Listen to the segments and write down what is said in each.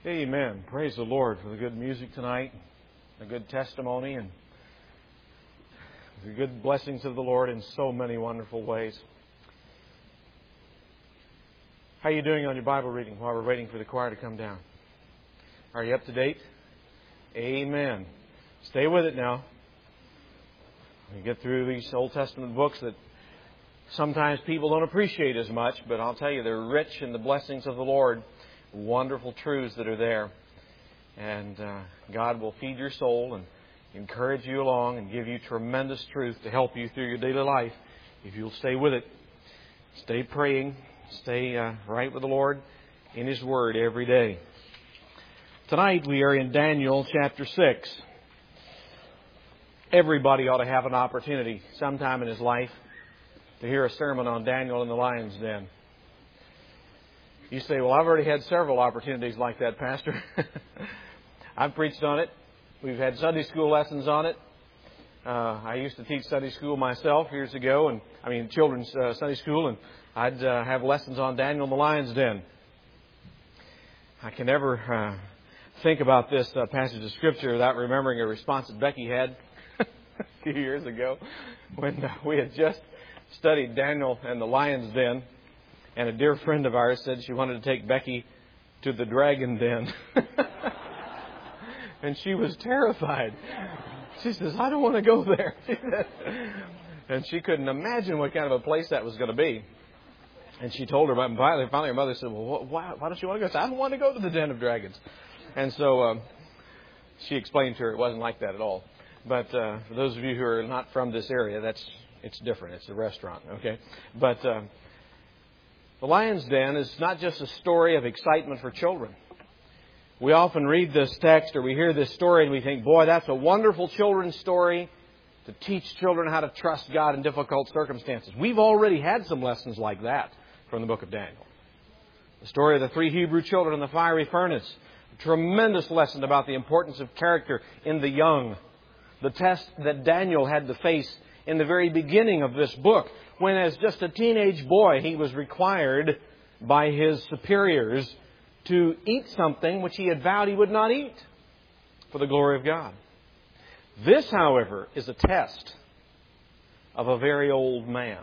Amen. Praise the Lord for the good music tonight, the good testimony, and the good blessings of the Lord in so many wonderful ways. How are you doing on your Bible reading while we're waiting for the choir to come down? Are you up to date? Amen. Stay with it now. We get through these Old Testament books that sometimes people don't appreciate as much, but I'll tell you, they're rich in the blessings of the Lord. Wonderful truths that are there. And God will feed your soul and encourage you along and give you tremendous truth to help you through your daily life if you'll stay with it. Stay praying. Stay right with the Lord in His Word every day. Tonight we are in Daniel chapter 6. Everybody ought to have an opportunity sometime in his life to hear a sermon on Daniel in the lion's den. You say, well, I've already had several opportunities like that, Pastor. I've preached on it. We've had Sunday school lessons on it. I used to teach Sunday school myself years ago, children's Sunday school, and I'd have lessons on Daniel in the lion's den. I can never think about this passage of Scripture without remembering a response that Becky had a few years ago when we had just studied Daniel and the lion's den. And a dear friend of ours said she wanted to take Becky to the dragon den. And she was terrified. She says, I don't want to go there. And she couldn't imagine what kind of a place that was going to be. And she told her, but finally her mother said, well, why don't you want to go? She said, I don't want to go to the den of dragons. And so she explained to her it wasn't like that at all. But for those of you who are not from this area, it's different. It's a restaurant, okay? But the lion's den is not just a story of excitement for children. We often read this text or we hear this story and we think, boy, that's a wonderful children's story to teach children how to trust God in difficult circumstances. We've already had some lessons like that from the book of Daniel. The story of the 3 Hebrew children in the fiery furnace. A tremendous lesson about the importance of character in the young. The test that Daniel had to face in the very beginning of this book, when as just a teenage boy he was required by his superiors to eat something which he had vowed he would not eat for the glory of God. This, however, is a test of a very old man.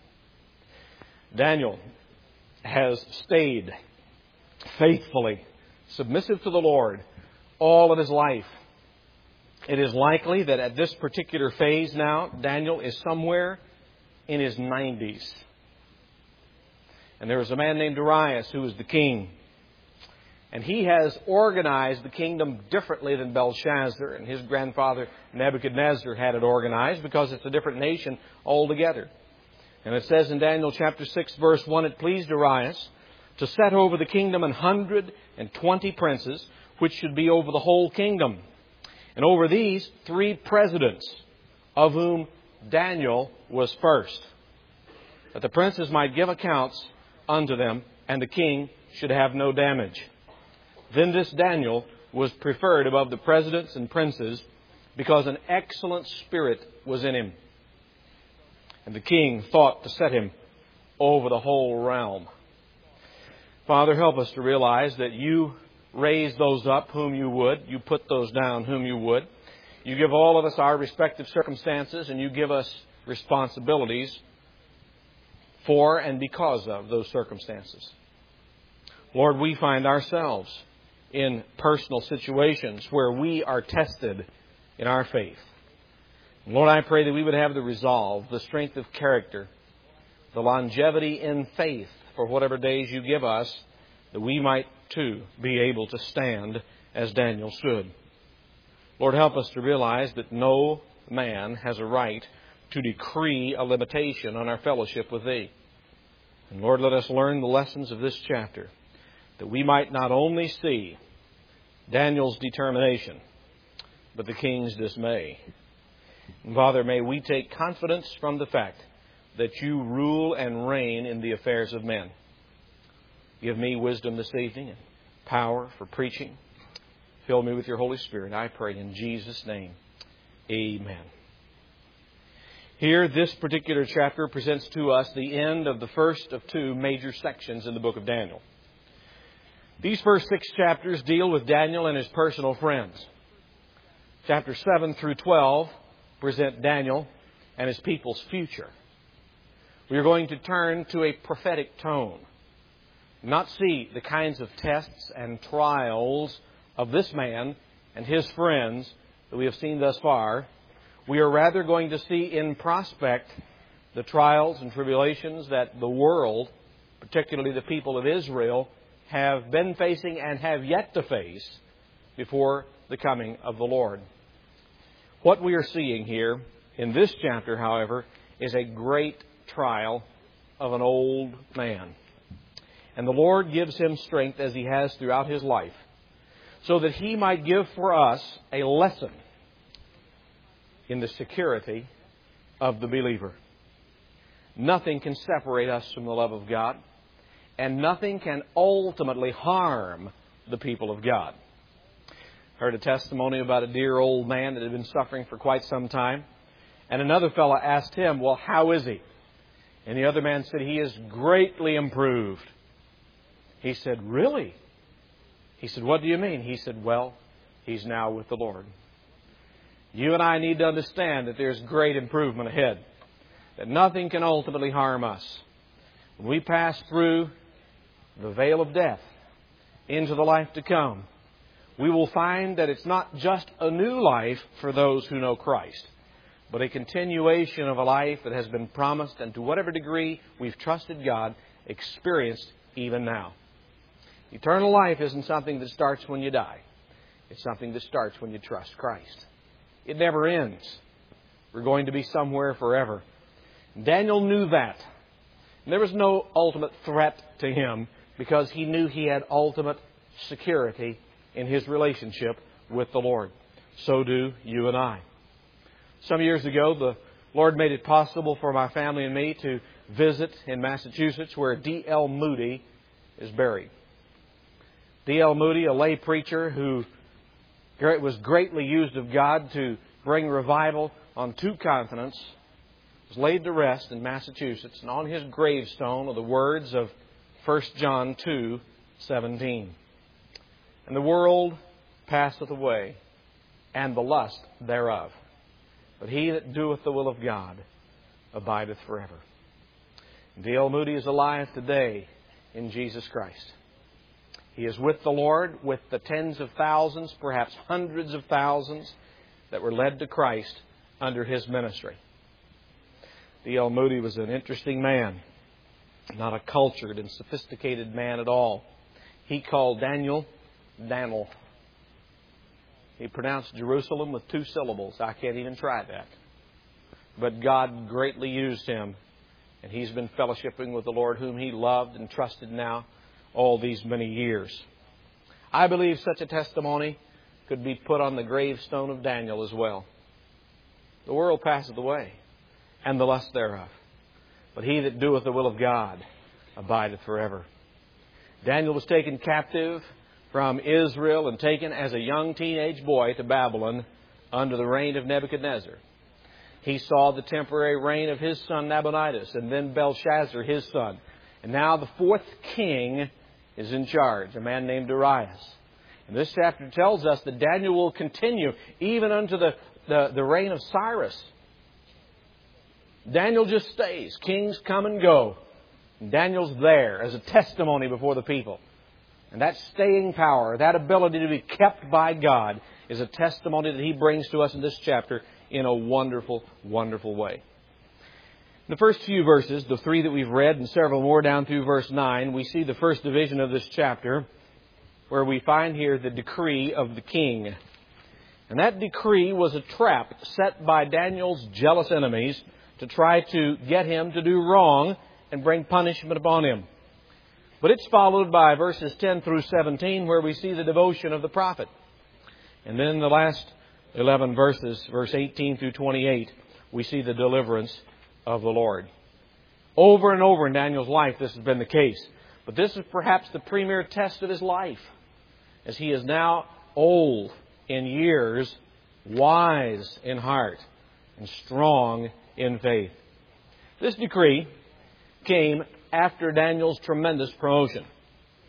Daniel has stayed faithfully submissive to the Lord all of his life. It is likely that at this particular phase now, Daniel is somewhere in his 90s. And there was a man named Darius who was the king. And he has organized the kingdom differently than Belshazzar and his grandfather Nebuchadnezzar had it organized, because it's a different nation altogether. And it says in Daniel chapter 6 verse 1, it pleased Darius to set over the kingdom 120 princes, which should be over the whole kingdom. And over these 3 presidents, of whom Daniel was first, that the princes might give accounts unto them, and the king should have no damage. Then this Daniel was preferred above the presidents and princes, because an excellent spirit was in him. And the king thought to set him over the whole realm. Father, help us to realize that You raise those up whom You would. You put those down whom You would. You give all of us our respective circumstances, and You give us responsibilities for and because of those circumstances. Lord, we find ourselves in personal situations where we are tested in our faith. And Lord, I pray that we would have the resolve, the strength of character, the longevity in faith for whatever days You give us, that we might too be able to stand as Daniel stood. Lord, help us to realize that no man has a right to decree a limitation on our fellowship with Thee. And Lord, let us learn the lessons of this chapter, that we might not only see Daniel's determination, but the king's dismay. And Father, may we take confidence from the fact that You rule and reign in the affairs of men. Give me wisdom this evening and power for preaching. Fill me with Your Holy Spirit, I pray in Jesus' name. Amen. Here, this particular chapter presents to us the end of the first of 2 major sections in the book of Daniel. These first 6 chapters deal with Daniel and his personal friends. Chapters 7 through 12 present Daniel and his people's future. We are going to turn to a prophetic tone, not see the kinds of tests and trials of this man and his friends that we have seen thus far. We are rather going to see in prospect the trials and tribulations that the world, particularly the people of Israel, have been facing and have yet to face before the coming of the Lord. What we are seeing here in this chapter, however, is a great trial of an old man. And the Lord gives him strength, as He has throughout his life, so that he might give for us a lesson in the security of the believer. Nothing can separate us from the love of God, and nothing can ultimately harm the people of God. I heard a testimony about a dear old man that had been suffering for quite some time. And another fellow asked him, well, how is he? And the other man said, he is greatly improved. He said, really? He said, what do you mean? He said, well, he's now with the Lord. You and I need to understand that there's great improvement ahead, that nothing can ultimately harm us. When we pass through the veil of death into the life to come, we will find that it's not just a new life for those who know Christ, but a continuation of a life that has been promised and to whatever degree we've trusted God, experienced even now. Eternal life isn't something that starts when you die. It's something that starts when you trust Christ. It never ends. We're going to be somewhere forever. Daniel knew that. There was no ultimate threat to him because he knew he had ultimate security in his relationship with the Lord. So do you and I. Some years ago, the Lord made it possible for my family and me to visit in Massachusetts where D.L. Moody is buried. D.L. Moody, a lay preacher who was greatly used of God to bring revival on 2 continents, was laid to rest in Massachusetts, and on his gravestone are the words of 1 John 2:17. And the world passeth away, and the lust thereof. But he that doeth the will of God abideth forever. D.L. Moody is alive today in Jesus Christ. He is with the Lord, with the tens of thousands, perhaps hundreds of thousands that were led to Christ under his ministry. D.L. Moody was an interesting man, not a cultured and sophisticated man at all. He called Daniel Dan'l. He pronounced Jerusalem with 2 syllables. I can't even try that. But God greatly used him, and he's been fellowshipping with the Lord, whom he loved and trusted now all these many years. I believe such a testimony could be put on the gravestone of Daniel as well. The world passeth away, and the lust thereof. But he that doeth the will of God abideth forever. Daniel was taken captive from Israel and taken as a young teenage boy to Babylon under the reign of Nebuchadnezzar. He saw the temporary reign of his son Nabonidus and then Belshazzar, his son. And now the 4th king is in charge, a man named Darius. And this chapter tells us that Daniel will continue even unto the reign of Cyrus. Daniel just stays. Kings come and go. And Daniel's there as a testimony before the people. And that staying power, that ability to be kept by God, is a testimony that he brings to us in this chapter in a wonderful, wonderful way. In the first few verses, the 3 that we've read and several more down through verse 9, we see the first division of this chapter where we find here the decree of the king. And that decree was a trap set by Daniel's jealous enemies to try to get him to do wrong and bring punishment upon him. But it's followed by verses 10 through 17 where we see the devotion of the prophet. And then in the last 11 verses, verse 18 through 28, we see the deliverance of the Lord. Over and over in Daniel's life this has been the case. But this is perhaps the premier test of his life, as he is now old in years, wise in heart, and strong in faith. This decree came after Daniel's tremendous promotion.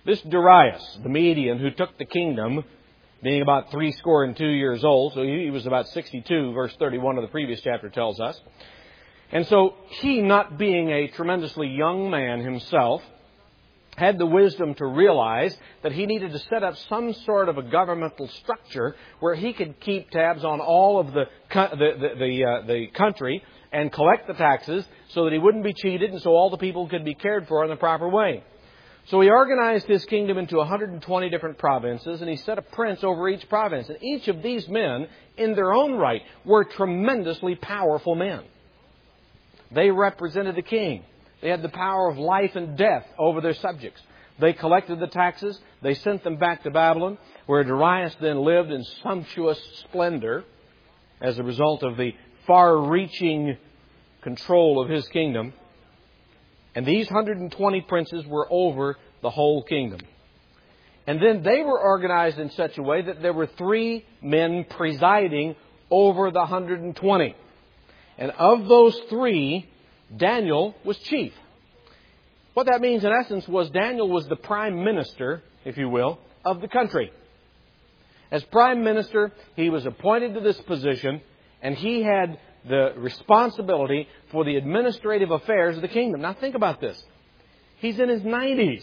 This Darius, the Median, who took the kingdom, being about 62 years old, so he was about 62, verse 31 of the previous chapter tells us. And so he, not being a tremendously young man himself, had the wisdom to realize that he needed to set up some sort of a governmental structure where he could keep tabs on all of the country and collect the taxes so that he wouldn't be cheated and so all the people could be cared for in the proper way. So he organized his kingdom into 120 different provinces, and he set a prince over each province. And each of these men, in their own right, were tremendously powerful men. They represented the king. They had the power of life and death over their subjects. They collected the taxes. They sent them back to Babylon, where Darius then lived in sumptuous splendor as a result of the far-reaching control of his kingdom. And these 120 princes were over the whole kingdom. And then they were organized in such a way that there were 3 men presiding over the 120. And of those 3, Daniel was chief. What that means in essence was Daniel was the prime minister, if you will, of the country. As prime minister, he was appointed to this position, and he had the responsibility for the administrative affairs of the kingdom. Now think about this. He's in his 90s.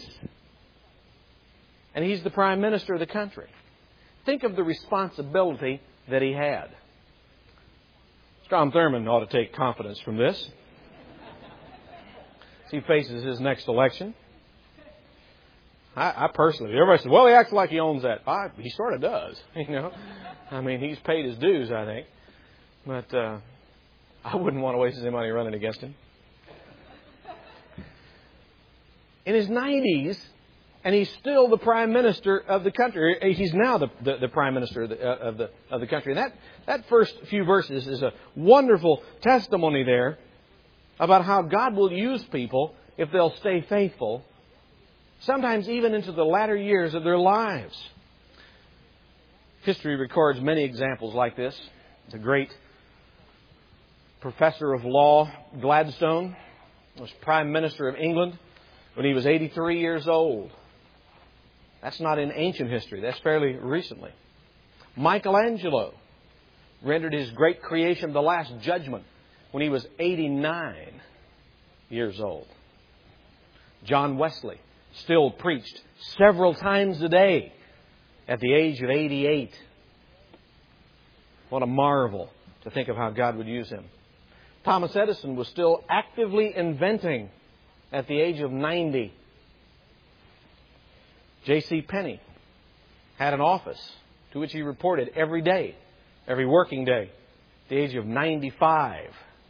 And he's the prime minister of the country. Think of the responsibility that he had. Strom Thurmond ought to take confidence from this. As he faces his next election. I personally, everybody says, well, he acts like he owns that. He sort of does, you know. I mean, he's paid his dues, I think. But I wouldn't want to waste any money running against him. In his 90s, and he's still the prime minister of the country. He's now the prime minister of the country. And that first few verses is a wonderful testimony there about how God will use people if they'll stay faithful, sometimes even into the latter years of their lives. History records many examples like this. The great professor of law, Gladstone, was Prime Minister of England when he was 83 years old. That's not in ancient history. That's fairly recently. Michelangelo rendered his great creation, The Last Judgment, when he was 89 years old. John Wesley still preached several times a day at the age of 88. What a marvel to think of how God would use him. Thomas Edison was still actively inventing at the age of 90. J.C. Penney had an office to which he reported every day, every working day, at the age of 95.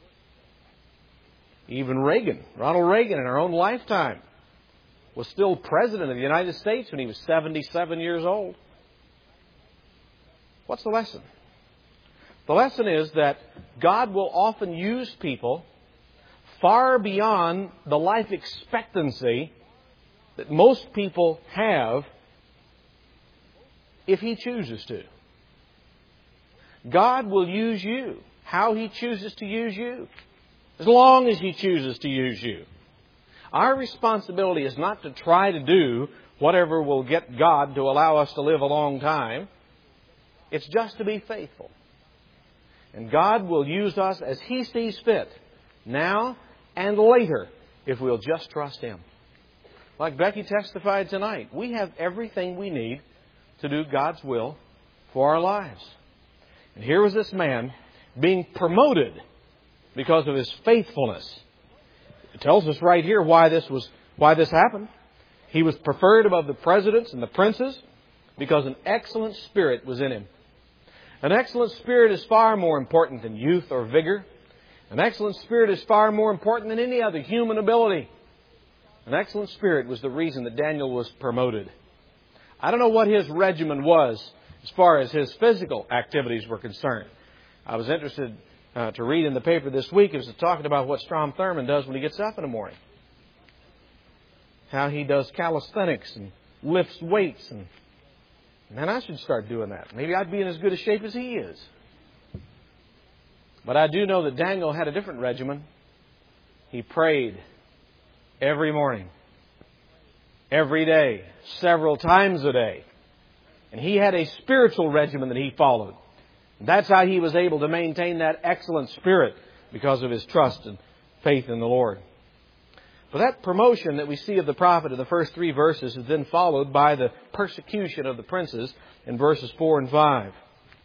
Even Ronald Reagan, in our own lifetime, was still President of the United States when he was 77 years old. What's the lesson? The lesson is that God will often use people far beyond the life expectancy that most people have if He chooses to. God will use you how He chooses to use you, as long as He chooses to use you. Our responsibility is not to try to do whatever will get God to allow us to live a long time. It's just to be faithful. And God will use us as He sees fit, now and later, if we'll just trust Him. Like Becky testified tonight, we have everything we need to do God's will for our lives. And here was this man being promoted because of his faithfulness. It tells us right here why this happened. He was preferred above the presidents and the princes because an excellent spirit was in him. An excellent spirit is far more important than youth or vigor. An excellent spirit is far more important than any other human ability. An excellent spirit was the reason that Daniel was promoted. I don't know what his regimen was as far as his physical activities were concerned. I was interested to read in the paper this week. It was talking about what Strom Thurmond does when he gets up in the morning. How he does calisthenics and lifts weights. And man, I should start doing that. Maybe I'd be in as good a shape as he is. But I do know that Daniel had a different regimen. He prayed every morning. every day, several times a day. And he had a spiritual regimen that he followed. That's how he was able to maintain that excellent spirit, because of his trust and faith in the Lord. But that promotion that we see of the prophet in the first 3 verses is then followed by the persecution of the princes in verses 4 and 5.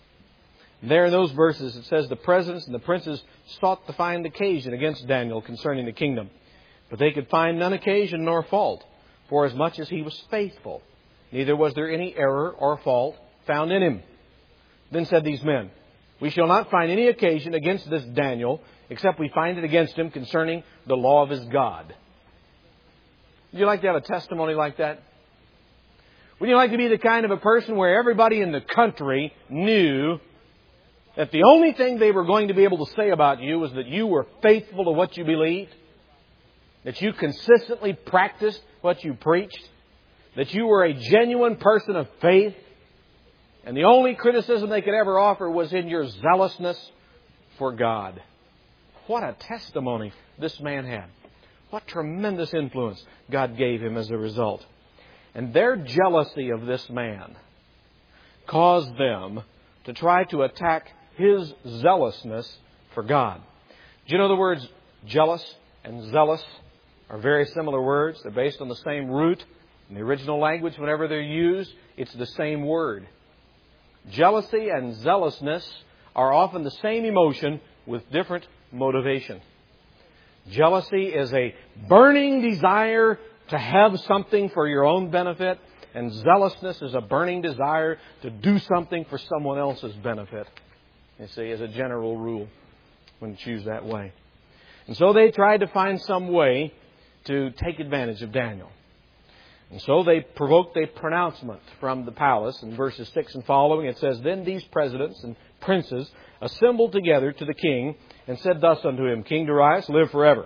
And there in those verses it says, the presidents and the princes sought to find occasion against Daniel concerning the kingdom. But they could find none occasion nor fault, for as much as he was faithful, neither was there any error or fault found in him. Then said these men, we shall not find any occasion against this Daniel, except we find it against him concerning the law of his God. Would you like to have a testimony like that? Would you like to be the kind of a person where everybody in the country knew that the only thing they were going to be able to say about you was that you were faithful to what you believed? That you consistently practiced what you preached? That you were a genuine person of faith? And the only criticism they could ever offer was in your zealousness for God. What a testimony this man had. What tremendous influence God gave him as a result. And their jealousy of this man caused them to try to attack his zealousness for God. Do you know the words jealous and zealous are very similar words? They're based on the same root. In the original language, whenever they're used, it's the same word. Jealousy and zealousness are often the same emotion with different motivation. Jealousy is a burning desire to have something for your own benefit, and zealousness is a burning desire to do something for someone else's benefit. You see, as a general rule, when you choose that way. And so they tried to find some way to take advantage of Daniel. And so they provoked a pronouncement from the palace. In verses 6 and following, it says, Then these presidents and princes assembled together to the king and said thus unto him, King Darius, live forever.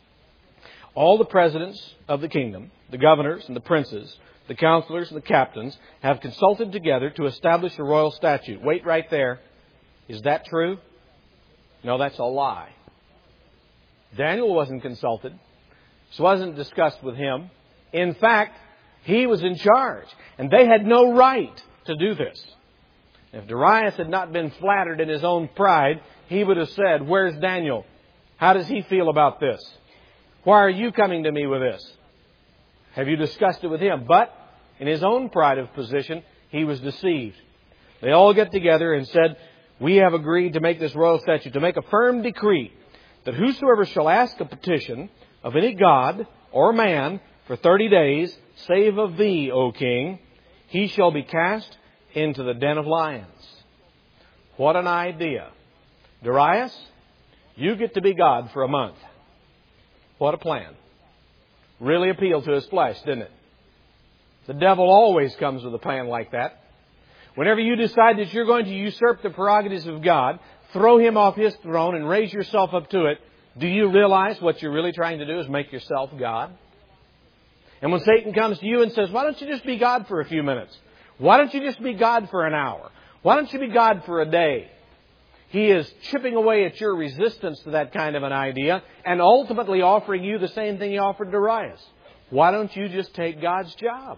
All the presidents of the kingdom, the governors and the princes, the counselors and the captains, have consulted together to establish a royal statute. Wait right there. Is that true? No, that's a lie. Daniel wasn't consulted. This wasn't discussed with him. In fact, he was in charge, and they had no right to do this. If Darius had not been flattered in his own pride, he would have said, Where's Daniel? How does he feel about this? Why are you coming to me with this? Have you discussed it with him? But in his own pride of position, he was deceived. They all get together and said, We have agreed to make this royal statute, to make a firm decree that whosoever shall ask a petition of any god or man for 30 days, save of thee, O king, he shall be cast into the den of lions. What an idea. Darius, you get to be God for a month. What a plan. Really appealed to his flesh, didn't it? The devil always comes with a plan like that. Whenever you decide that you're going to usurp the prerogatives of God, throw Him off His throne and raise yourself up to it, do you realize what you're really trying to do is make yourself God? And when Satan comes to you and says, why don't you just be God for a few minutes? Why don't you just be God for an hour? Why don't you be God for a day? He is chipping away at your resistance to that kind of an idea and ultimately offering you the same thing He offered Darius. Why don't you just take God's job?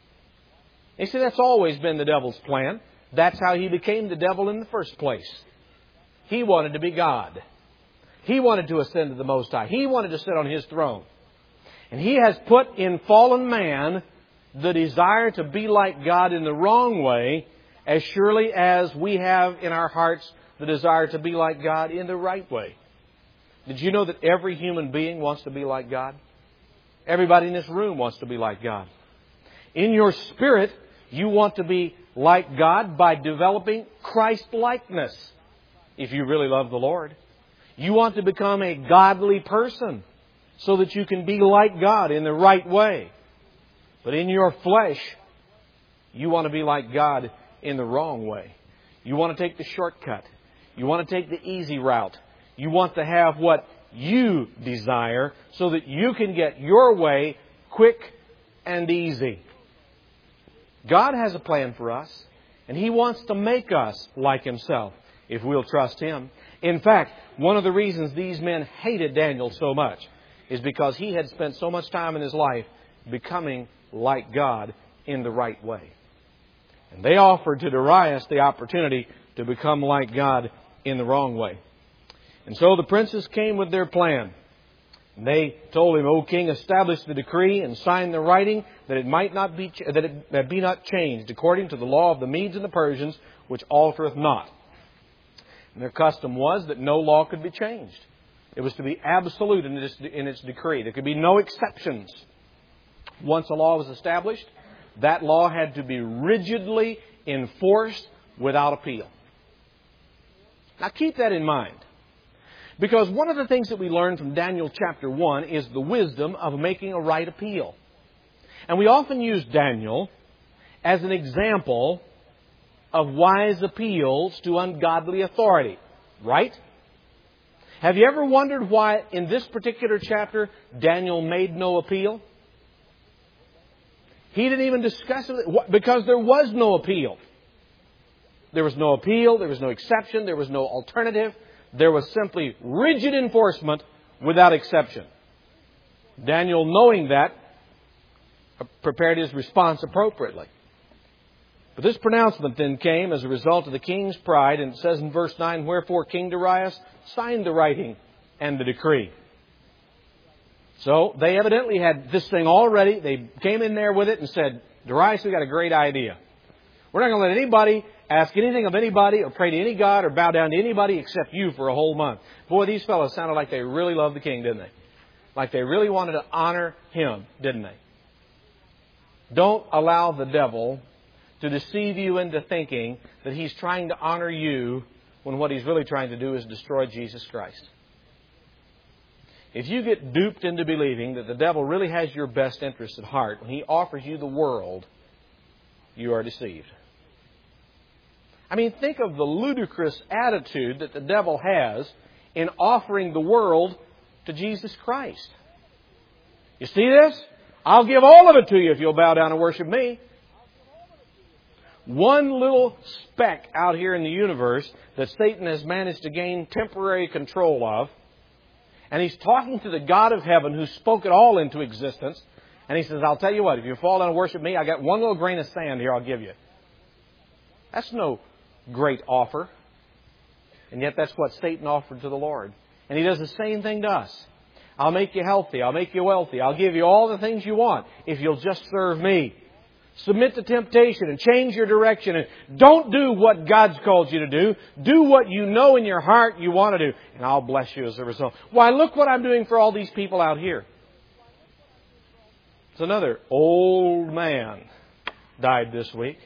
You see, that's always been the devil's plan. That's how he became the devil in the first place. He wanted to be God. He wanted to ascend to the Most High. He wanted to sit on His throne. And he has put in fallen man the desire to be like God in the wrong way, as surely as we have in our hearts the desire to be like God in the right way. Did you know that every human being wants to be like God? Everybody in this room wants to be like God. In your spirit, you want to be like God by developing Christ-likeness. If you really love the Lord, you want to become a godly person so that you can be like God in the right way. But in your flesh, you want to be like God in the wrong way. You want to take the shortcut. You want to take the easy route. You want to have what you desire so that you can get your way quick and easy. God has a plan for us, and He wants to make us like Himself if we'll trust Him. In fact, one of the reasons these men hated Daniel so much is because he had spent so much time in his life becoming like God in the right way. And they offered to Darius the opportunity to become like God in the wrong way. And so the princes came with their plan. And they told him, O king, establish the decree and sign the writing that it be not changed according to the law of the Medes and the Persians, which altereth not. And their custom was that no law could be changed. It was to be absolute in its decree. There could be no exceptions. Once a law was established, that law had to be rigidly enforced without appeal. Now keep that in mind. Because one of the things that we learn from Daniel chapter 1 is the wisdom of making a right appeal. And we often use Daniel as an example of wise appeals to ungodly authority. Right? Have you ever wondered why in this particular chapter Daniel made no appeal? He didn't even discuss it because there was no appeal. There was no appeal, there was no exception, there was no alternative. There was simply rigid enforcement without exception. Daniel, knowing that, prepared his response appropriately. But this pronouncement then came as a result of the king's pride, and it says in verse 9, Wherefore King Darius signed the writing and the decree. So they evidently had this thing all ready. They came in there with it and said, Darius, we got a great idea. We're not going to let anybody ask anything of anybody or pray to any god or bow down to anybody except you for a whole month. Boy, these fellows sounded like they really loved the king, didn't they? Like they really wanted to honor him, didn't they? Don't allow the devil to deceive you into thinking that he's trying to honor you when what he's really trying to do is destroy Jesus Christ. If you get duped into believing that the devil really has your best interest at heart when he offers you the world, you are deceived. I mean, think of the ludicrous attitude that the devil has in offering the world to Jesus Christ. You see this? I'll give all of it to you if you'll bow down and worship me. One little speck out here in the universe that Satan has managed to gain temporary control of. And he's talking to the God of heaven who spoke it all into existence. And he says, I'll tell you what, if you fall down and worship me, I got one little grain of sand here I'll give you. That's no great offer. And yet that's what Satan offered to the Lord. And he does the same thing to us. I'll make you healthy. I'll make you wealthy. I'll give you all the things you want if you'll just serve me. Submit to temptation and change your direction. And don't do what God's called you to do. Do what you know in your heart you want to do. And I'll bless you as a result. Why, look what I'm doing for all these people out here. It's another old man died this week.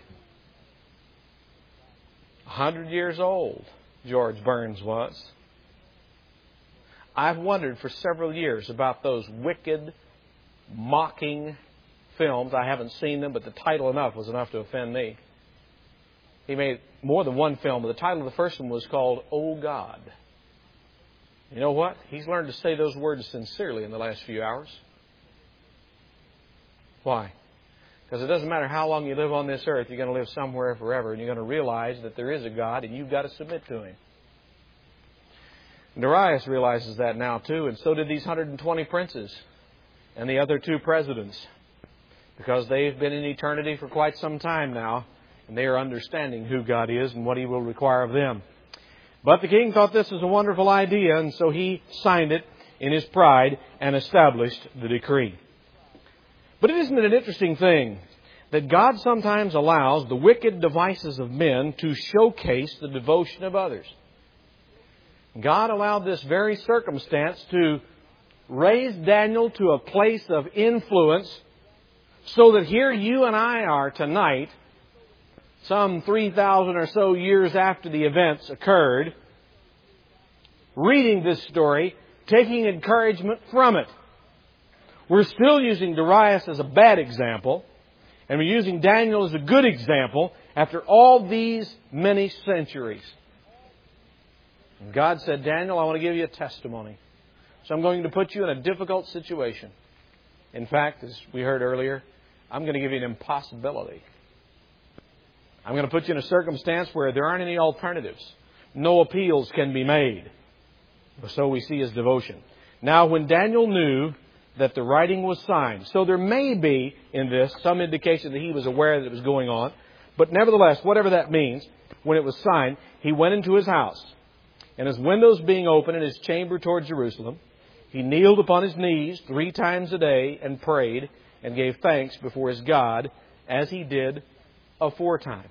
100 years old, George Burns was. I've wondered for several years about those wicked, mocking films. I haven't seen them, but the title was enough to offend me. He made more than one film, but the title of the first one was called Oh God. You know what? He's learned to say those words sincerely in the last few hours. Why? Because it doesn't matter how long you live on this earth, you're going to live somewhere forever, and you're going to realize that there is a God, and you've got to submit to Him. And Darius realizes that now too, and so did these 120 princes and the other 2 presidents, because they've been in eternity for quite some time now, and they are understanding who God is and what He will require of them. But the king thought this was a wonderful idea, and so he signed it in his pride and established the decree. But isn't it an interesting thing that God sometimes allows the wicked devices of men to showcase the devotion of others? God allowed this very circumstance to raise Daniel to a place of influence so that here you and I are tonight, some 3,000 or so years after the events occurred, reading this story, taking encouragement from it. We're still using Darius as a bad example, and we're using Daniel as a good example after all these many centuries. And God said, Daniel, I want to give you a testimony. So I'm going to put you in a difficult situation. In fact, as we heard earlier, I'm going to give you an impossibility. I'm going to put you in a circumstance where there aren't any alternatives. No appeals can be made. So we see his devotion. Now, when Daniel knew that the writing was signed. So there may be in this some indication that he was aware that it was going on. But nevertheless, whatever that means, when it was signed, he went into his house. And his windows being open in his chamber toward Jerusalem, he kneeled upon his knees 3 times a day and prayed and gave thanks before his God as he did aforetime.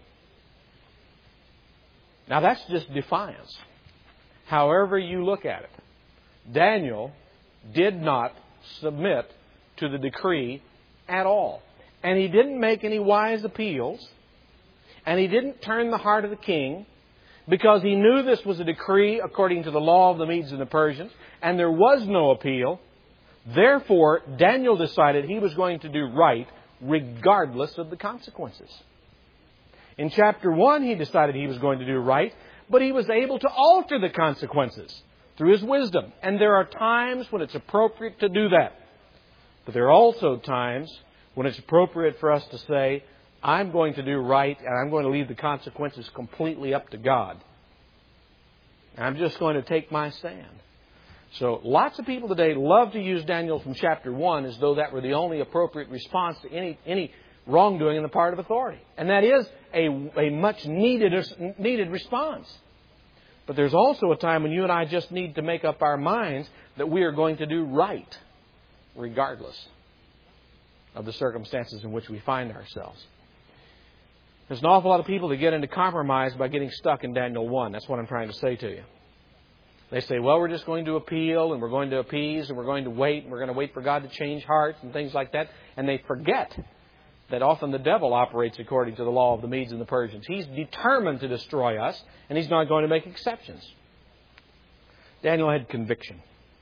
Now that's just defiance. However you look at it. Daniel did not submit to the decree at all. And he didn't make any wise appeals. And he didn't turn the heart of the king, because he knew this was a decree according to the law of the Medes and the Persians, and there was no appeal. Therefore, Daniel decided he was going to do right regardless of the consequences. In chapter 1, he decided he was going to do right, but he was able to alter the consequences through his wisdom. And there are times when it's appropriate to do that. But there are also times when it's appropriate for us to say, I'm going to do right, and I'm going to leave the consequences completely up to God. I'm just going to take my stand. So lots of people today love to use Daniel from chapter 1 as though that were the only appropriate response to any wrongdoing on the part of authority. And that is a much needed response. But there's also a time when you and I just need to make up our minds that we are going to do right, regardless of the circumstances in which we find ourselves. There's an awful lot of people that get into compromise by getting stuck in Daniel 1. That's what I'm trying to say to you. They say, well, we're just going to appeal, and we're going to appease, and we're going to wait, and we're going to wait for God to change hearts and things like that. And they forget that often the devil operates according to the law of the Medes and the Persians. He's determined to destroy us, and he's not going to make exceptions. Daniel had conviction.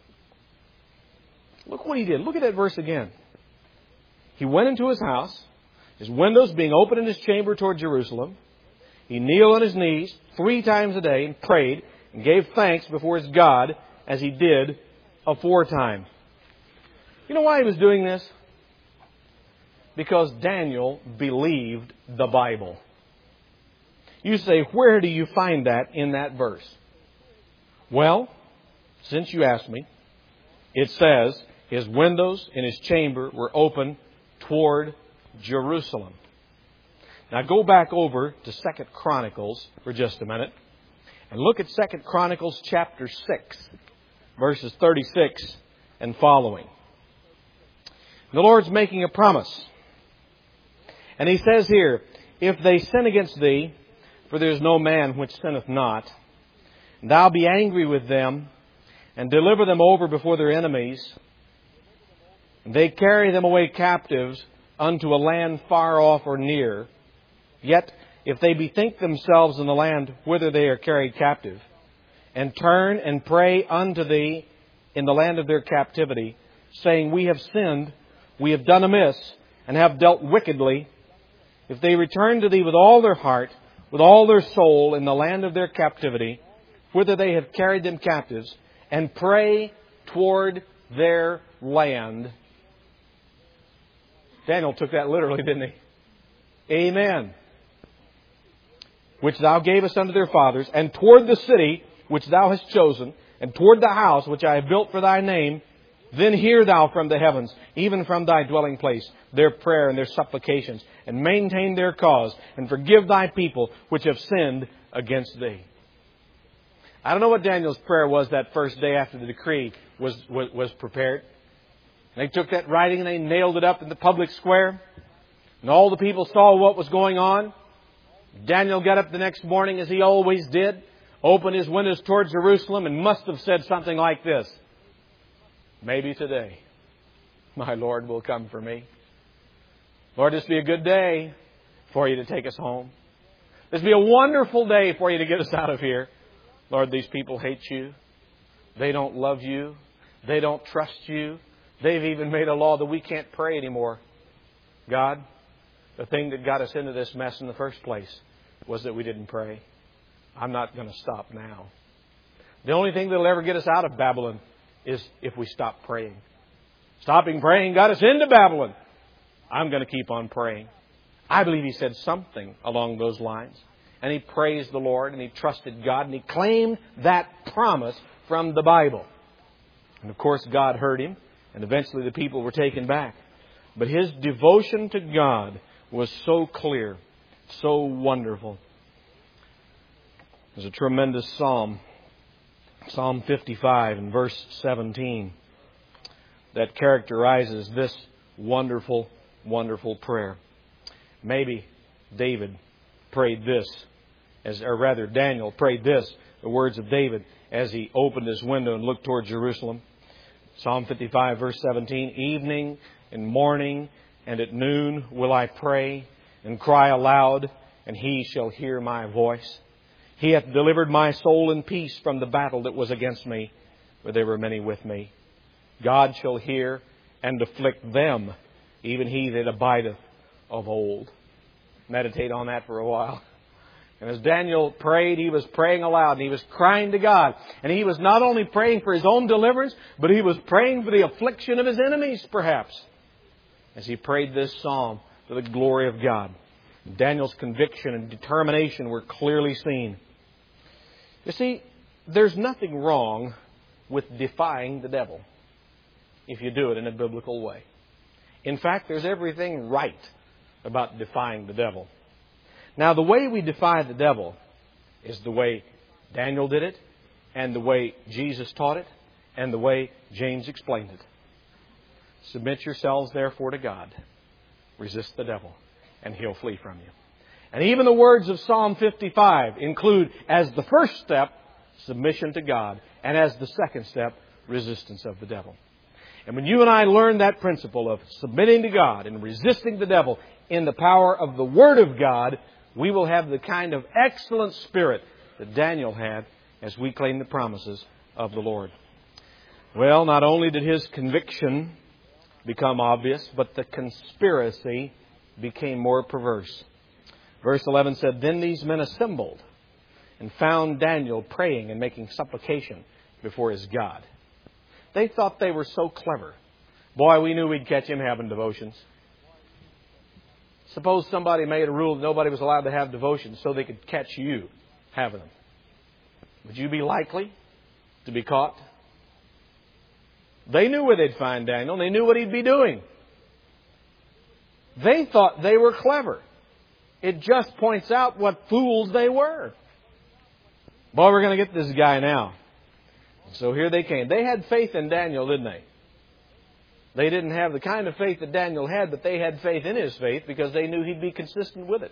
Look what he did. Look at that verse again. He went into his house, his windows being open in his chamber toward Jerusalem. He kneeled on his knees 3 times a day and prayed and gave thanks before his God as he did aforetime. You know why he was doing this? Because Daniel believed the Bible. You say, where do you find that in that verse? Well, since you asked me, it says his windows in his chamber were open toward Jerusalem. Now go back over to 2 Chronicles for just a minute and look at 2 Chronicles chapter 6, verses 36 and following. The Lord's making a promise. And He says here, if they sin against Thee, for there is no man which sinneth not, Thou be angry with them, and deliver them over before their enemies, and they carry them away captives unto a land far off or near. Yet, if they bethink themselves in the land whither they are carried captive, and turn and pray unto Thee in the land of their captivity, saying, we have sinned, we have done amiss, and have dealt wickedly, if they return to Thee with all their heart, with all their soul in the land of their captivity, whither they have carried them captives, and pray toward their land. Daniel took that literally, didn't he? Amen. Which Thou gavest unto their fathers, and toward the city which Thou hast chosen, and toward the house which I have built for Thy name, then hear Thou from the heavens, even from Thy dwelling place, their prayer and their supplications, and maintain their cause, and forgive Thy people which have sinned against Thee. I don't know what Daniel's prayer was that first day after the decree was prepared. They took that writing and they nailed it up in the public square. And all the people saw what was going on. Daniel got up the next morning, as he always did, opened his windows towards Jerusalem, and must have said something like this: maybe today my Lord will come for me. Lord, this be a good day for You to take us home. This be a wonderful day for You to get us out of here. Lord, these people hate You. They don't love You. They don't trust You. They've even made a law that we can't pray anymore. God, the thing that got us into this mess in the first place was that we didn't pray. I'm not going to stop now. The only thing that will ever get us out of Babylon is if we stop praying. Stopping praying got us into Babylon. I'm going to keep on praying. I believe he said something along those lines. And he praised the Lord and he trusted God and he claimed that promise from the Bible. And of course God heard him And eventually the people were taken back. But his devotion to God was so clear, so wonderful. There's a tremendous psalm, Psalm 55 and verse 17, that characterizes this wonderful, wonderful prayer. Maybe David prayed this, Daniel prayed this, the words of David, as he opened his window and looked toward Jerusalem. Psalm 55, verse 17, evening and morning and at noon will I pray and cry aloud, and He shall hear my voice. He hath delivered my soul in peace from the battle that was against me, for there were many with me. God shall hear and afflict them, even he that abideth of old. Meditate on that for a while. And as Daniel prayed, he was praying aloud and he was crying to God. And he was not only praying for his own deliverance, but he was praying for the affliction of his enemies, perhaps, as he prayed this psalm to the glory of God. Daniel's conviction and determination were clearly seen. You see, there's nothing wrong with defying the devil if you do it in a biblical way. In fact, there's everything right about defying the devil. Now, the way we defy the devil is the way Daniel did it, and the way Jesus taught it, and the way James explained it. Submit yourselves, therefore, to God. Resist the devil, and he'll flee from you. And even the words of Psalm 55 include, as the first step, submission to God, and as the second step, resistance of the devil. And when you and I learn that principle of submitting to God and resisting the devil in the power of the Word of God, we will have the kind of excellent spirit that Daniel had as we claim the promises of the Lord. Well, not only did his conviction become obvious, but the conspiracy became more perverse. Verse 11 said, Then these men assembled and found Daniel praying and making supplication before his God. They thought they were so clever. Boy, we knew we'd catch him having devotions. Suppose somebody made a rule that nobody was allowed to have devotions so they could catch you having them. Would you be likely to be caught? They knew where they'd find Daniel. They knew what he'd be doing. They thought they were clever. It just points out what fools they were. Boy, we're going to get this guy now. So here they came. They had faith in Daniel, didn't they? They didn't have the kind of faith that Daniel had, but they had faith in his faith because they knew he'd be consistent with it.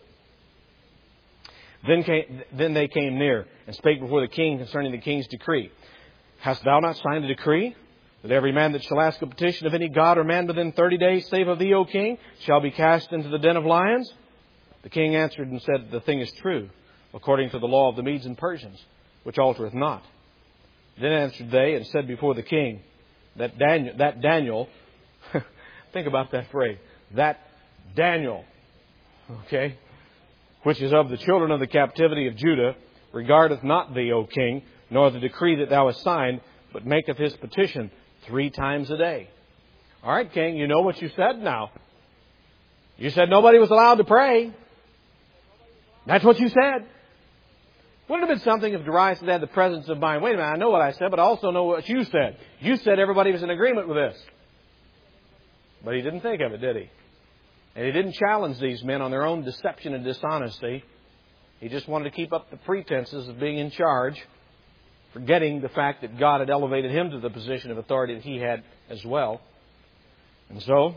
Then they came near and spake before the king concerning the king's decree. Hast thou not signed a decree that every man that shall ask a petition of any god or man within 30 days, save of thee, O king, shall be cast into the den of lions? The king answered and said, The thing is true, according to the law of the Medes and Persians, which altereth not. Then answered they and said before the king that Daniel, think about that phrase, that Daniel, okay, which is of the children of the captivity of Judah, regardeth not thee, O king, nor the decree that thou hast signed, but maketh his petition 3 times a day. All right, king, you know what you said now. You said nobody was allowed to pray. That's what you said. Wouldn't it have been something if Darius had the presence of mind? Wait a minute, I know what I said, but I also know what you said. You said everybody was in agreement with this. But he didn't think of it, did he? And he didn't challenge these men on their own deception and dishonesty. He just wanted to keep up the pretenses of being in charge, forgetting the fact that God had elevated him to the position of authority that he had as well. And so,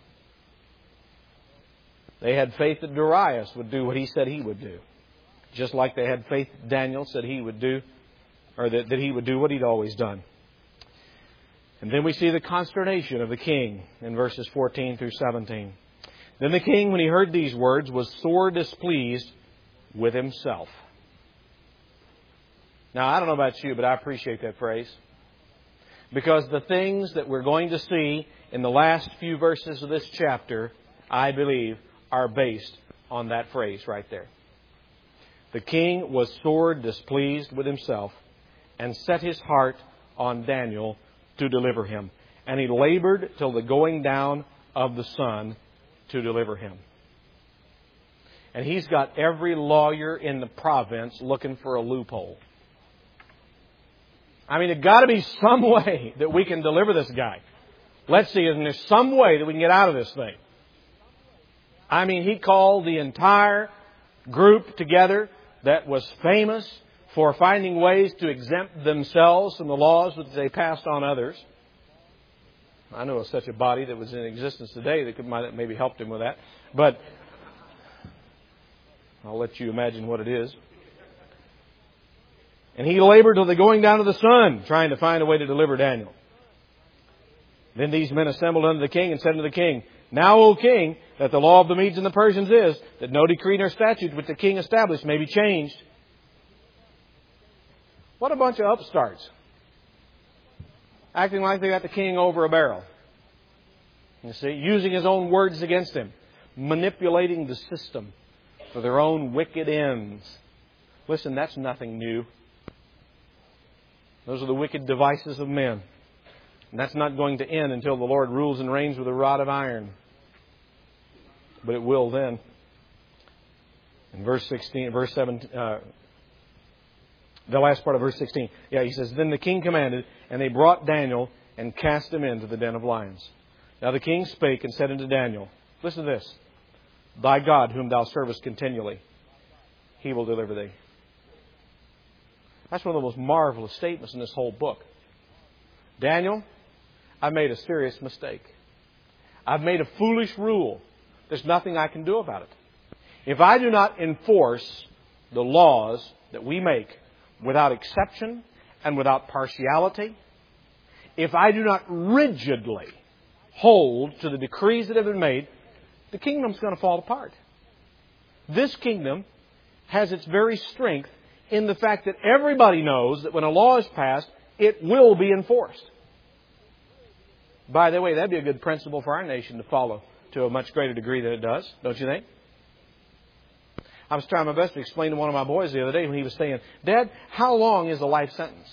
they had faith that Darius would do what he said he would do. Just like they had faith that Daniel said he would do, or that he would do what he'd always done. And then we see the consternation of the king in verses 14 through 17. Then the king, when he heard these words, was sore displeased with himself. Now, I don't know about you, but I appreciate that phrase. Because the things that we're going to see in the last few verses of this chapter, I believe, are based on that phrase right there. The king was sore displeased with himself and set his heart on Daniel to deliver him. And he labored till the going down of the sun to deliver him. And he's got every lawyer in the province looking for a loophole. I mean, there's got to be some way that we can deliver this guy. Let's see, isn't there some way that we can get out of this thing? I mean, he called the entire group together that was famous for finding ways to exempt themselves from the laws that they passed on others. I know of such a body that was in existence today that might have maybe helped him with that. But I'll let you imagine what it is. And he labored till the going down of the sun, trying to find a way to deliver Daniel. Then these men assembled unto the king and said unto the king, Now, O king, that the law of the Medes and the Persians is, that no decree nor statute which the king established may be changed. What a bunch of upstarts. Acting like they got the king over a barrel. You see, using his own words against him. Manipulating the system for their own wicked ends. Listen, that's nothing new. Those are the wicked devices of men. And that's not going to end until the Lord rules and reigns with a rod of iron. But it will then. In verse 16, verse 7, the last part of verse 16. Yeah, he says, Then the king commanded, and they brought Daniel and cast him into the den of lions. Now the king spake and said unto Daniel, Listen to this. Thy God, whom thou servest continually, He will deliver thee. That's one of the most marvelous statements in this whole book. Daniel, I've made a serious mistake. I've made a foolish rule. There's nothing I can do about it. If I do not enforce the laws that we make without exception and without partiality, if I do not rigidly hold to the decrees that have been made, the kingdom's going to fall apart. This kingdom has its very strength in the fact that everybody knows that when a law is passed, it will be enforced. By the way, that'd be a good principle for our nation to follow to a much greater degree than it does, don't you think? I was trying my best to explain to one of my boys the other day when he was saying, Dad, how long is a life sentence?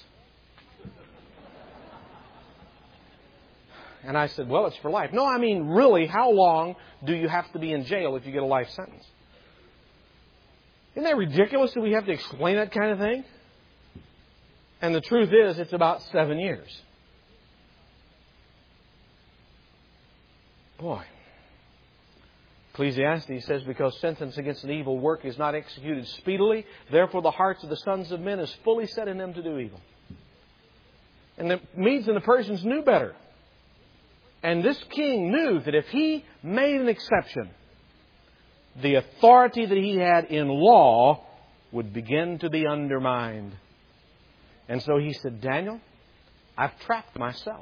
And I said, well, it's for life. No, I mean, really, how long do you have to be in jail if you get a life sentence? Isn't that ridiculous that we have to explain that kind of thing? And the truth is, it's about 7 years. Boy. Ecclesiastes says, Because sentence against an evil work is not executed speedily, therefore the hearts of the sons of men is fully set in them to do evil. And the Medes and the Persians knew better. And this king knew that if he made an exception, the authority that he had in law would begin to be undermined. And so he said, Daniel, I've trapped myself.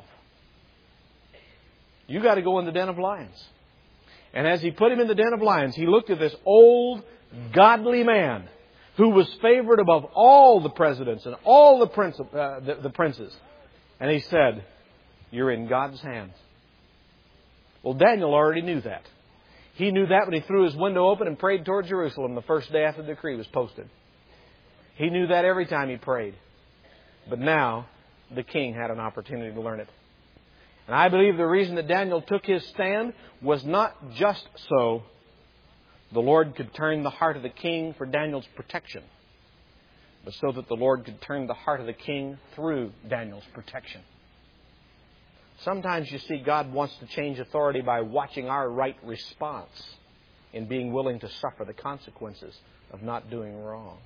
You got to go in the den of lions. And as he put him in the den of lions, he looked at this old, godly man who was favored above all the presidents and all the princes. And he said, You're in God's hands. Well, Daniel already knew that. He knew that when he threw his window open and prayed toward Jerusalem the first day after the decree was posted. He knew that every time he prayed. But now, the king had an opportunity to learn it. And I believe the reason that Daniel took his stand was not just so the Lord could turn the heart of the king for Daniel's protection, but so that the Lord could turn the heart of the king through Daniel's protection. Sometimes you see God wants to change authority by watching our right response in being willing to suffer the consequences of not doing wrong.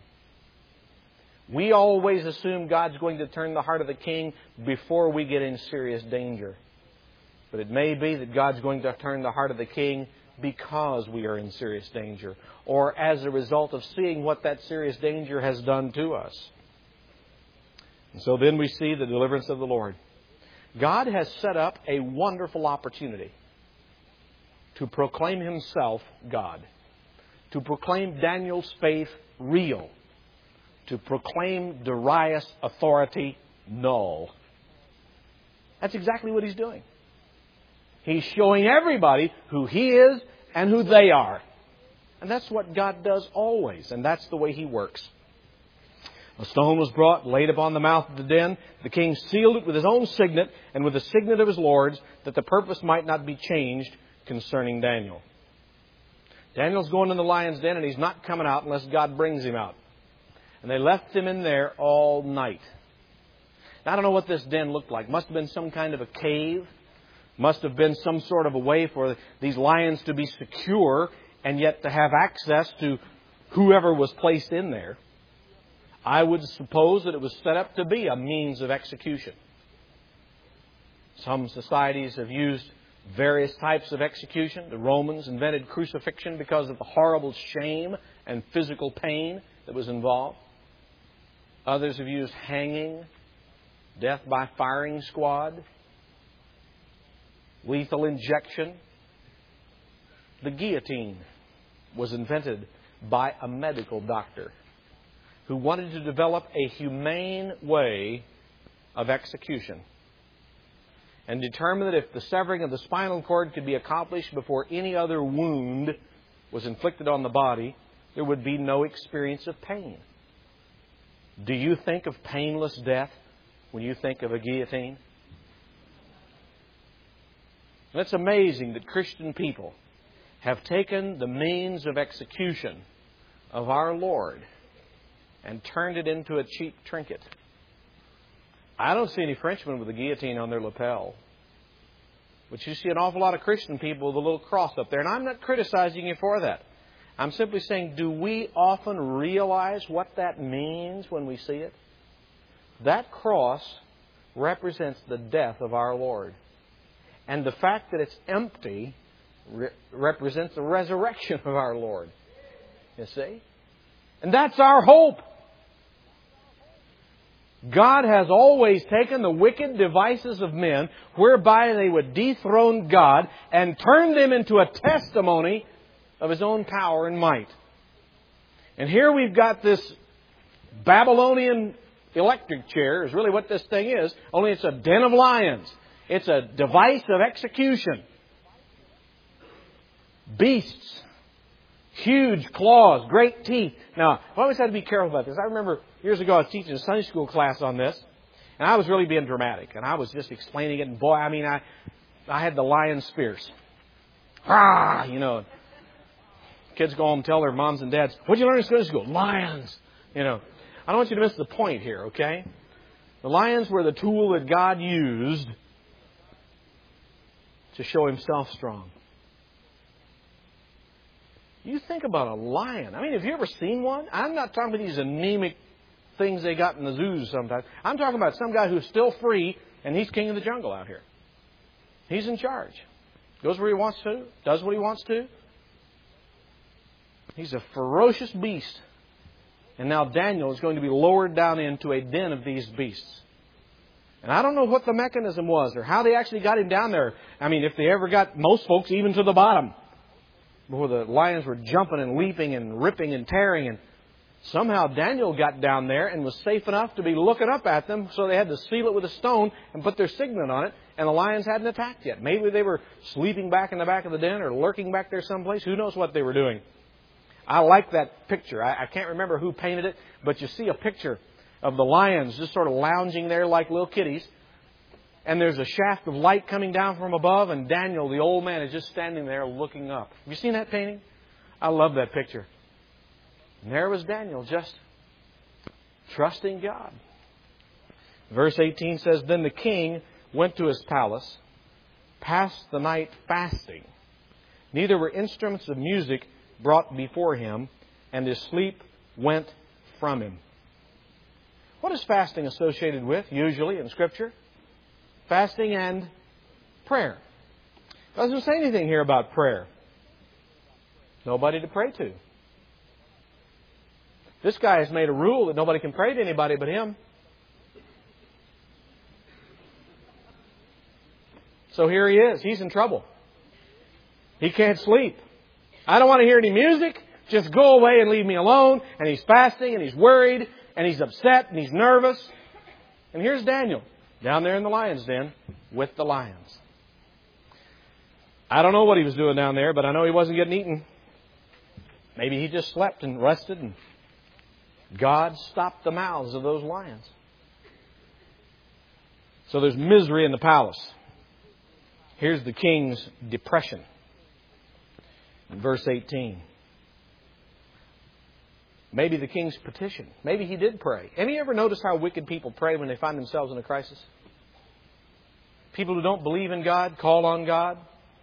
We always assume God's going to turn the heart of the king before we get in serious danger. But it may be that God's going to turn the heart of the king because we are in serious danger, or as a result of seeing what that serious danger has done to us. And so then we see the deliverance of the Lord. God has set up a wonderful opportunity to proclaim Himself God, to proclaim Daniel's faith real, to proclaim Darius' authority null. That's exactly what He's doing. He's showing everybody who He is and who they are. And that's what God does always, and that's the way He works. A stone was brought, laid upon the mouth of the den. The king sealed it with his own signet and with the signet of his lords, that the purpose might not be changed concerning Daniel. Daniel's going in the lion's den, and he's not coming out unless God brings him out. And they left him in there all night. Now, I don't know what this den looked like. Must have been some kind of a cave. Must have been some sort of a way for these lions to be secure and yet to have access to whoever was placed in there. I would suppose that it was set up to be a means of execution. Some societies have used various types of execution. The Romans invented crucifixion because of the horrible shame and physical pain that was involved. Others have used hanging, death by firing squad, lethal injection. The guillotine was invented by a medical doctor who wanted to develop a humane way of execution and determined that if the severing of the spinal cord could be accomplished before any other wound was inflicted on the body, there would be no experience of pain. Do you think of painless death when you think of a guillotine? And it's amazing that Christian people have taken the means of execution of our Lord and turned it into a cheap trinket. I don't see any Frenchmen with a guillotine on their lapel. But you see an awful lot of Christian people with a little cross up there. And I'm not criticizing you for that. I'm simply saying, do we often realize what that means when we see it? That cross represents the death of our Lord. And the fact that it's empty represents the resurrection of our Lord. You see? And that's our hope. God has always taken the wicked devices of men whereby they would dethrone God and turn them into a testimony of His own power and might. And here we've got this Babylonian electric chair, is really what this thing is, only it's a den of lions. It's a device of execution. Beasts. Huge claws, great teeth. Now, I always had to be careful about this. I remember years ago I was teaching a Sunday school class on this, and I was really being dramatic, and I was just explaining it, and boy, I had the lion spears. Ah, kids go home and tell their moms and dads, "What'd you learn in Sunday school?" Lions. I don't want you to miss the point here, okay? The lions were the tool that God used to show Himself strong. You think about a lion. Have you ever seen one? I'm not talking about these anemic things they got in the zoos sometimes. I'm talking about some guy who's still free, and he's king of the jungle out here. He's in charge. Goes where he wants to, does what he wants to. He's a ferocious beast. And now Daniel is going to be lowered down into a den of these beasts. And I don't know what the mechanism was or how they actually got him down there. If they ever got most folks even to the bottom, before the lions were jumping and leaping and ripping and tearing. And somehow Daniel got down there and was safe enough to be looking up at them, so they had to seal it with a stone and put their signet on it, and the lions hadn't attacked yet. Maybe they were sleeping back in the back of the den or lurking back there someplace. Who knows what they were doing? I like that picture. I can't remember who painted it, but you see a picture of the lions just sort of lounging there like little kitties. And there's a shaft of light coming down from above, and Daniel, the old man, is just standing there looking up. Have you seen that painting? I love that picture. And there was Daniel, just trusting God. Verse 18 says, "Then the king went to his palace, passed the night fasting. Neither were instruments of music brought before him, and his sleep went from him." What is fasting associated with, usually, in Scripture? Fasting and prayer. It doesn't say anything here about prayer. Nobody to pray to. This guy has made a rule that nobody can pray to anybody but him. So here he is. He's in trouble. He can't sleep. I don't want to hear any music. Just go away and leave me alone. And he's fasting and he's worried and he's upset and he's nervous. And here's Daniel down there in the lion's den with the lions. I don't know what he was doing down there, but I know he wasn't getting eaten. Maybe he just slept and rested, and God stopped the mouths of those lions. So there's misery in the palace. Here's the king's depression. In verse 18. Maybe the king's petition. Maybe he did pray. Any ever notice how wicked people pray when they find themselves in a crisis? People who don't believe in God call on God.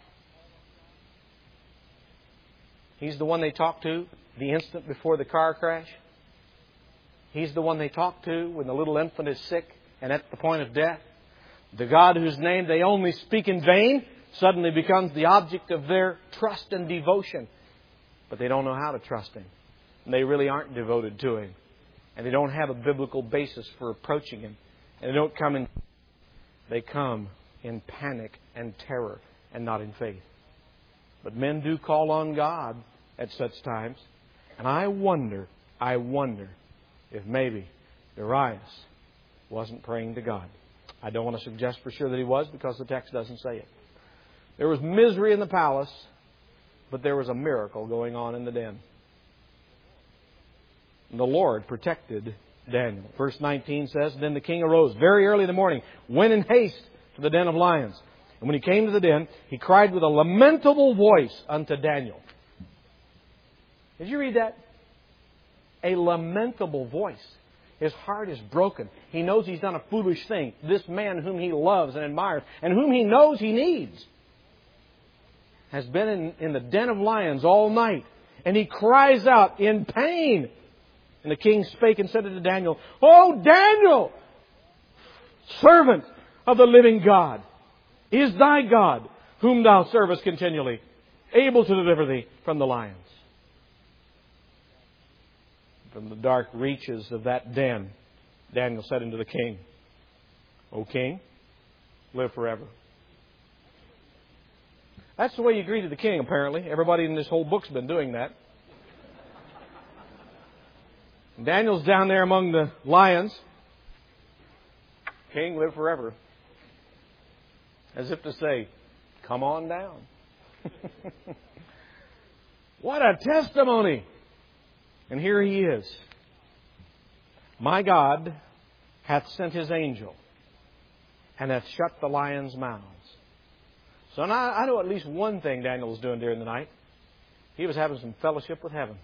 He's the one they talk to the instant before the car crash. He's the one they talk to when the little infant is sick and at the point of death. The God whose name they only speak in vain suddenly becomes the object of their trust and devotion. But they don't know how to trust Him. And they really aren't devoted to Him. And they don't have a biblical basis for approaching Him. And they come in panic and terror and not in faith. But men do call on God at such times. And I wonder if maybe Darius wasn't praying to God. I don't want to suggest for sure that he was, because the text doesn't say it. There was misery in the palace, but there was a miracle going on in the den. And the Lord protected Daniel. Verse 19 says, Then the king arose very early in the morning, went in haste to the den of lions. And when he came to the den, he cried with a lamentable voice unto Daniel. Did you read that? A lamentable voice. His heart is broken. He knows he's done a foolish thing. This man whom he loves and admires and whom he knows he needs has been in the den of lions all night. And he cries out in pain. And the king spake and said unto Daniel, O Daniel, servant of the living God, is thy God, whom thou servest continually, able to deliver thee from the lions? From the dark reaches of that den, Daniel said unto the king, O king, live forever. That's the way you greeted the king, apparently. Everybody in this whole book's been doing that. Daniel's down there among the lions. King, live forever. As if to say, come on down. What a testimony! And here he is. My God hath sent His angel and hath shut the lions' mouths. So now I know at least one thing Daniel was doing during the night. He was having some fellowship with heaven.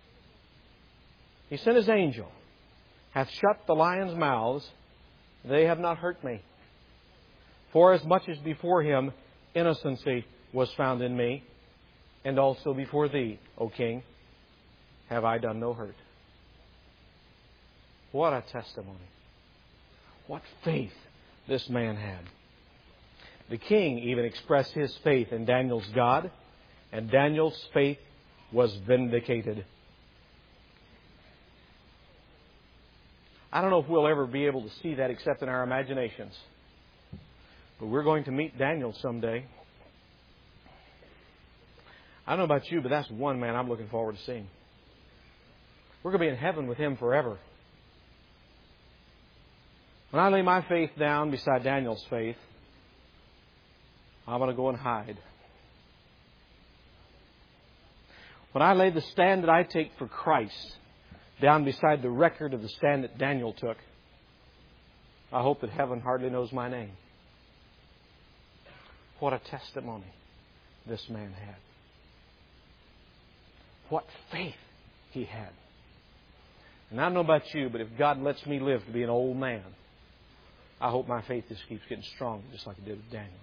He sent His angel, hath shut the lions' mouths. They have not hurt me. For as much as before Him innocency was found in me, and also before Thee, O King, have I done no hurt. What a testimony. What faith this man had. The king even expressed his faith in Daniel's God, and Daniel's faith was vindicated. I don't know if we'll ever be able to see that except in our imaginations. But we're going to meet Daniel someday. I don't know about you, but that's one man I'm looking forward to seeing. We're going to be in heaven with him forever. When I lay my faith down beside Daniel's faith, I'm going to go and hide. When I lay the stand that I take for Christ down beside the record of the stand that Daniel took, I hope that heaven hardly knows my name. What a testimony this man had. What faith he had. And I don't know about you, but if God lets me live to be an old man, I hope my faith just keeps getting stronger, just like it did with Daniel.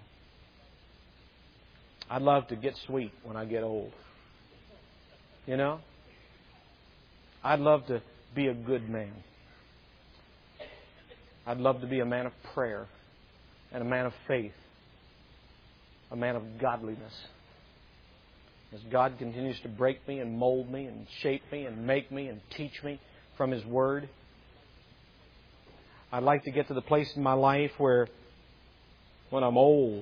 I'd love to get sweet when I get old. You know? I'd love to be a good man. I'd love to be a man of prayer and a man of faith, a man of godliness. As God continues to break me and mold me and shape me and make me and teach me from His Word, I'd like to get to the place in my life where when I'm old,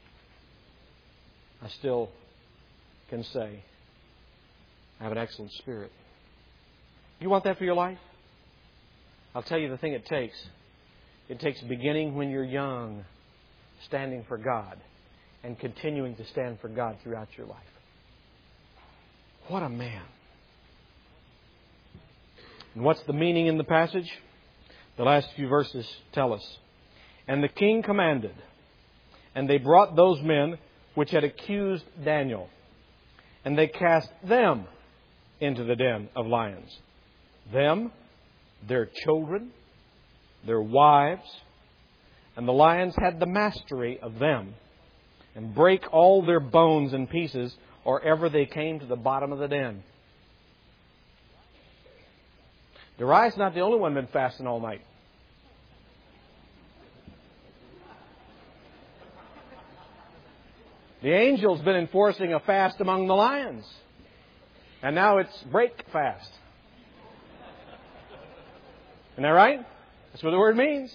I still can say, I have an excellent spirit. You want that for your life? I'll tell you the thing it takes. It takes beginning when you're young, standing for God, and continuing to stand for God throughout your life. What a man. And what's the meaning in the passage? The last few verses tell us. And the king commanded, and they brought those men which had accused Daniel, and they cast them into the den of lions. Them, their children, their wives, And the lions had the mastery of them, and break all their bones in pieces, or ever they came to the bottom of the den. Darius is not the only one been fasting all night. The angel's been enforcing a fast among the lions. And now it's break fast. Isn't that right? That's what the word means.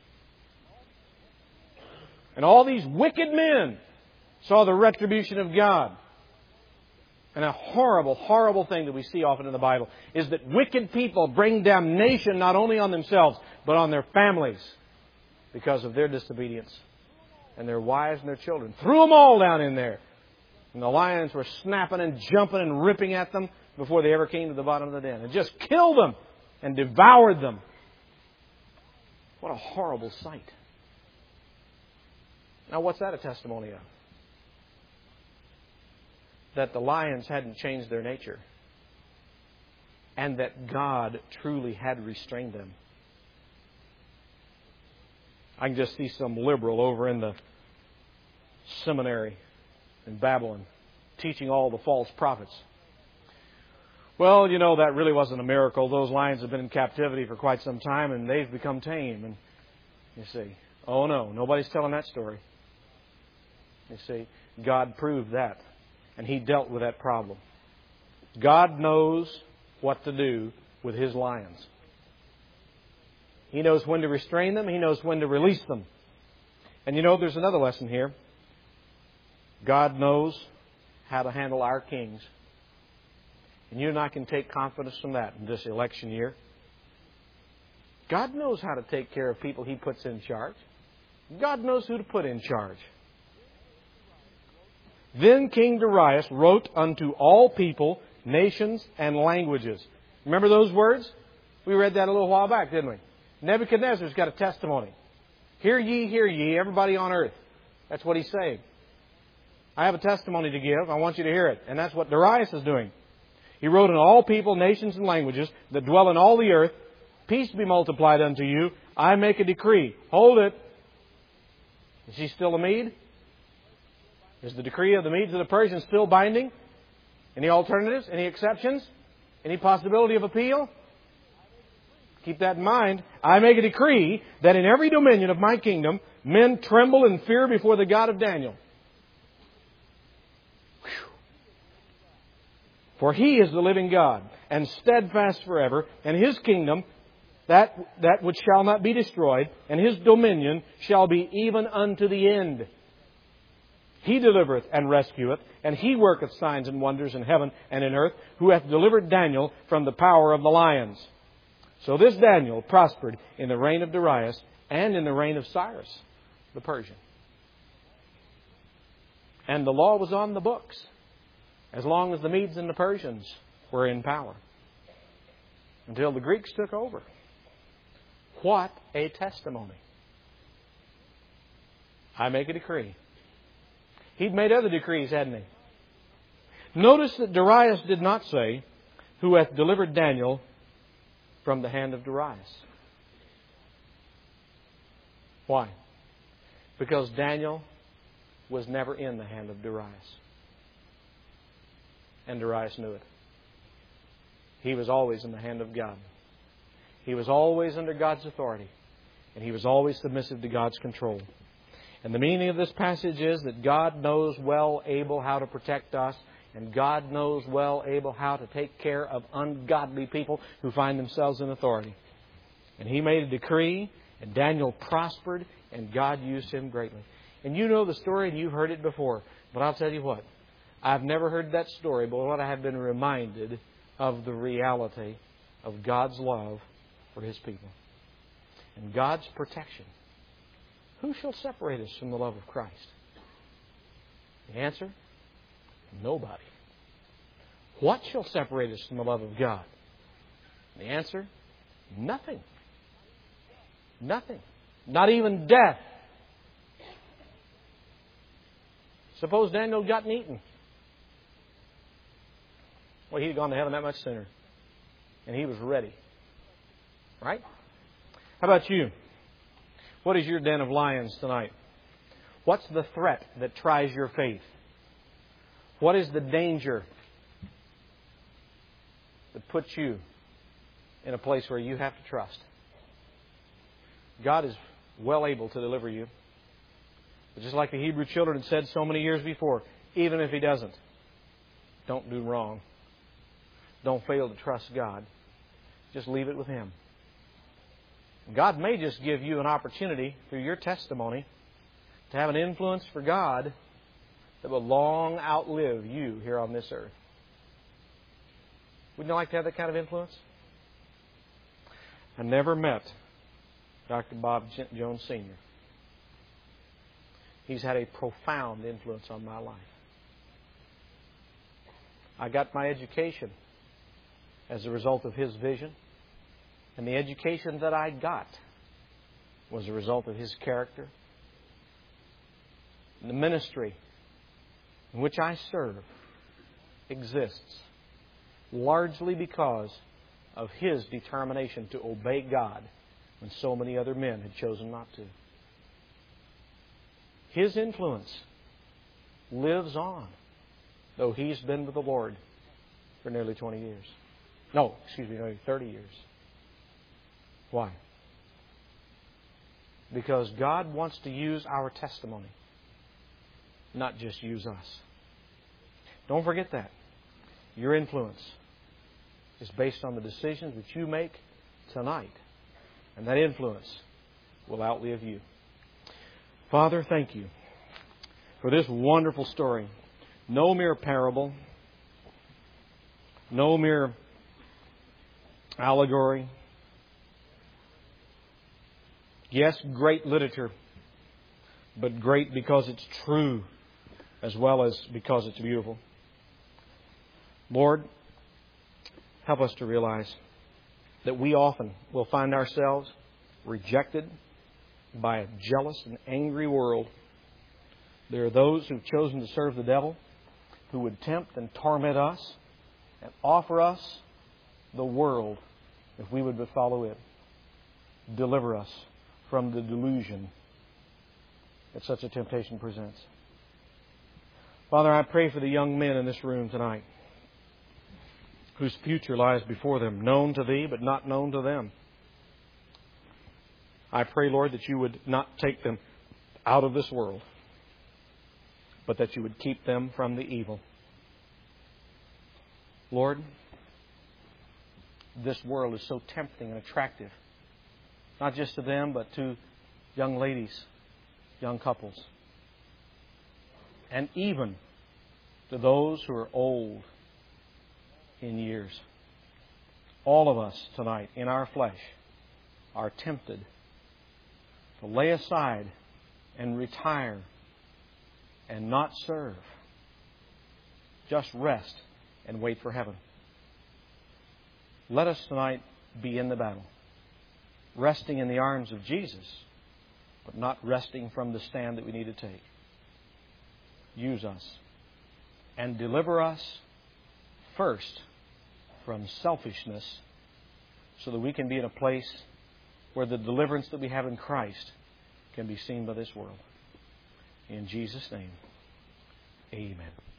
And all these wicked men saw the retribution of God. And a horrible, horrible thing that we see often in the Bible is that wicked people bring damnation not only on themselves, but on their families because of their disobedience. And their wives and their children. Threw them all down in there. And the lions were snapping and jumping and ripping at them before they ever came to the bottom of the den. And just killed them and devoured them. What a horrible sight. Now, what's that a testimony of? That the lions hadn't changed their nature. And that God truly had restrained them. I can just see some liberal over in the seminary in Babylon teaching all the false prophets. Well, you know, that really wasn't a miracle. Those lions have been in captivity for quite some time and they've become tame. And you see, oh no, nobody's telling that story. You see, God proved that. And He dealt with that problem. God knows what to do with His lions. He knows when to restrain them. He knows when to release them. And you know, there's another lesson here. God knows how to handle our kings. And you and I can take confidence from that in this election year. God knows how to take care of people He puts in charge. God knows who to put in charge. Then King Darius wrote unto all people, nations, and languages. Remember those words? We read that a little while back, didn't we? Nebuchadnezzar's got a testimony. Hear ye, everybody on earth. That's what he's saying. I have a testimony to give. I want you to hear it. And that's what Darius is doing. He wrote in all people, nations, and languages that dwell in all the earth, peace be multiplied unto you. I make a decree. Hold it. Is he still a Mede? Is the decree of the Medes and the Persians still binding? Any alternatives? Any exceptions? Any possibility of appeal? Keep that in mind. I make a decree that in every dominion of my kingdom, men tremble and fear before the God of Daniel. Whew. For He is the living God, and steadfast forever, and His kingdom, that which shall not be destroyed, and His dominion shall be even unto the end. He delivereth and rescueth, and He worketh signs and wonders in heaven and in earth, who hath delivered Daniel from the power of the lions. So this Daniel prospered in the reign of Darius and in the reign of Cyrus, the Persian. And the law was on the books as long as the Medes and the Persians were in power, until the Greeks took over. What a testimony. I make a decree. He'd made other decrees, hadn't he? Notice that Darius did not say, who hath delivered Daniel from the hand of Darius. Why? Because Daniel was never in the hand of Darius. And Darius knew it. He was always in the hand of God. He was always under God's authority. And he was always submissive to God's control. And the meaning of this passage is that God knows well able how to protect us. And God knows well able how to take care of ungodly people who find themselves in authority. And He made a decree, and Daniel prospered, and God used him greatly. And you know the story, and you've heard it before. But I'll tell you what, I've never heard that story, but what I have been reminded of the reality of God's love for His people. And God's protection. Who shall separate us from the love of Christ? The answer? Nobody. What shall separate us from the love of God? The answer? Nothing. Nothing. Not even death. Suppose Daniel had gotten eaten. Well, he'd gone to heaven that much sooner. And he was ready. Right? How about you? What is your den of lions tonight? What's the threat that tries your faith? What is the danger that puts you in a place where you have to trust? God is well able to deliver you. But just like the Hebrew children had said so many years before, even if He doesn't, don't do wrong. Don't fail to trust God. Just leave it with Him. God may just give you an opportunity through your testimony to have an influence for God that will long outlive you here on this earth. Wouldn't you like to have that kind of influence? I never met Dr. Bob Jones Sr. He's had a profound influence on my life. I got my education as a result of his vision. And the education that I got was a result of his character. And the ministry in which I serve exists largely because of his determination to obey God when so many other men had chosen not to. His influence lives on, though he's been with the Lord for nearly 20 years. No, nearly 30 years. Why? Because God wants to use our testimony, not just use us. Don't forget that. Your influence is based on the decisions that you make tonight. And that influence will outlive you. Father, thank you for this wonderful story. No mere parable. No mere allegory. Yes, great literature, but great because it's true as well as because it's beautiful. Lord, help us to realize that we often will find ourselves rejected by a jealous and angry world. There are those who've chosen to serve the devil, who would tempt and torment us and offer us the world if we would but follow it. Deliver us from the delusion that such a temptation presents. Father, I pray for the young men in this room tonight whose future lies before them, known to Thee but not known to them. I pray, Lord, that You would not take them out of this world, but that You would keep them from the evil. Lord, this world is so tempting and attractive, not just to them, but to young ladies, young couples, and even to those who are old in years. All of us tonight, in our flesh, are tempted to lay aside and retire and not serve. Just rest and wait for heaven. Let us tonight be in the battle, resting in the arms of Jesus, but not resting from the stand that we need to take. Use us and deliver us first from selfishness so that we can be in a place where the deliverance that we have in Christ can be seen by this world. In Jesus' name, amen.